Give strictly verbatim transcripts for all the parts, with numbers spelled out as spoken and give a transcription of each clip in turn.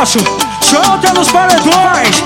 nosso. Solta nos paredões.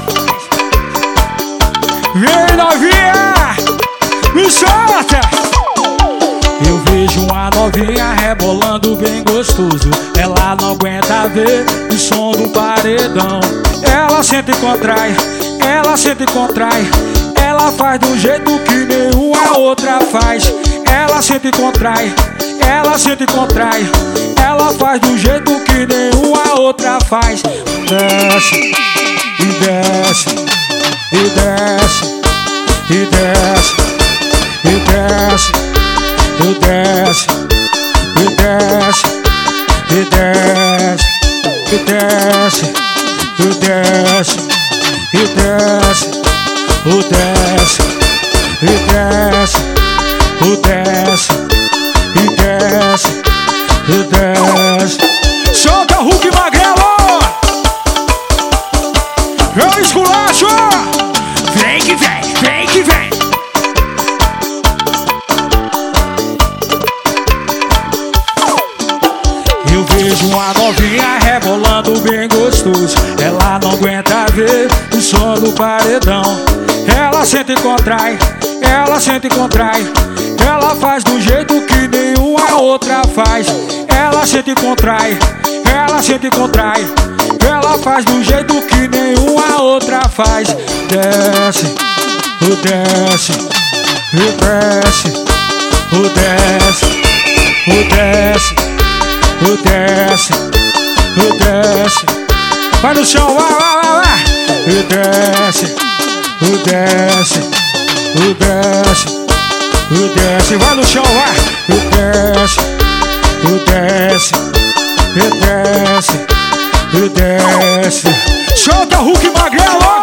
Vem novinha, me solta. Eu vejo uma novinha rebolando bem gostoso. Ela não aguenta ver o som do paredão. Ela sente e contrai, ela sente e contrai. Ela faz do jeito que nenhuma outra faz. Ela sente e contrai, ela sente e contrai. Ela faz do jeito que nenhuma outra faz. Desce, e desce, e desce, e desce, e desce, e desce, e desce, e desce, e desce, e desce, e desce, o desce, e desce, o desce, e desce, e desce. Solta Hulk Magrelo! Eu esculacho! Vem que vem, vem que vem! Eu vejo uma novinha rebolando bem gostoso. Ela não aguenta ver o som do paredão. Ela sente e contrai, ela sente e contrai. Ela faz do jeito que nenhuma outra faz. Ela sente e contrai, ela sente e contrai. Ela faz do jeito que nenhuma outra faz. Desce, o desce, o desce, o desce, o desce, o desce, o desce. Vai no chão, vai, vai, vai, vai. O desce, o desce, o desce, o desce. Vai no chão, vai. O desce, o desce, o desce, o desce. Solta Hulk Magrelo!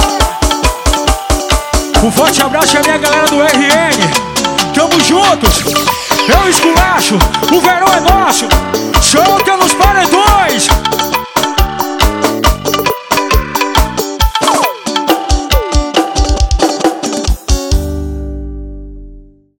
Um forte abraço à minha galera do R N. Tamo juntos. Eu esculacho, o verão é nosso. Solta nos paredões.